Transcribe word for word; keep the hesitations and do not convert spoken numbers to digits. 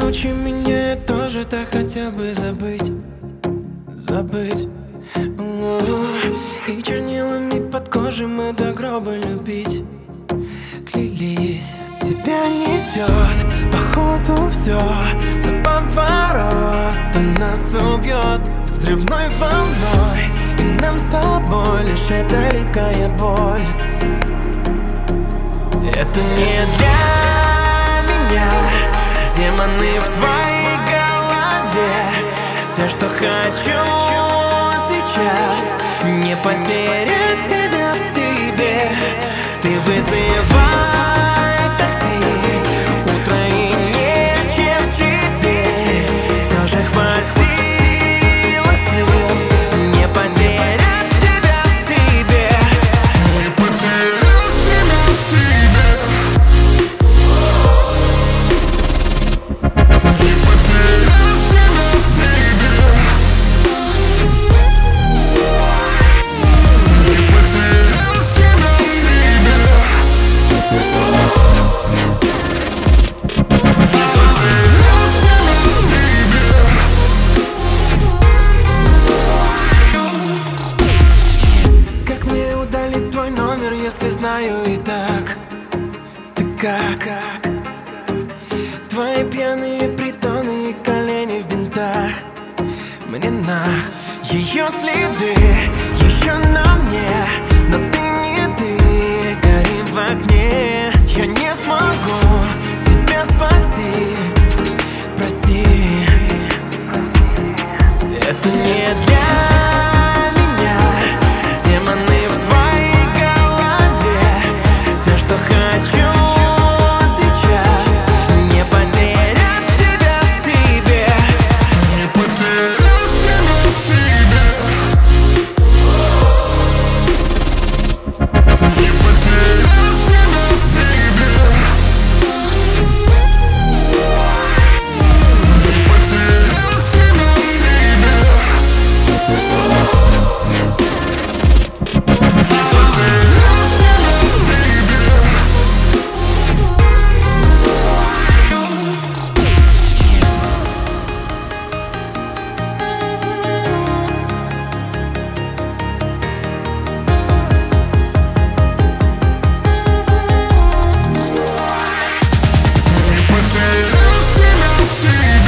Научи меня тоже-то хотя бы забыть, забыть. И чернилами под кожей мы до гроба любить клялись. Тебя несет, походу все за поворотом нас убьет взрывной волной, и нам с тобой лишь эта липкая боль. Это не для меня, демоны в твоей голове. Все, что хочу сейчас, не потерять себя в тебе. Ты вызывай такси, утро и нечем теперь. Все же хватило сил не потерять себя в тебе. Не потерять себя в тебе. Не потерять себя в тебе. Не потерять себя в тебе. Не потерять себя в тебе. Как мне удалить твой номер, если знаю и так? Ты как? Твои пьяные притоны и колени в бинтах. Мне нах ее следы еще на мне, но ты не ты, горим в огне. Я не смогу тебя спасти, прости. Это не для меня, демоны в твоей голове. Все, что хочу сейчас, не потерять себя в тебе. Не потерять себя в тебе. Не потерять себя в тебе. Не потерять себя в тебе. Не потерять себя в тебе. Не потерять себя в тебе.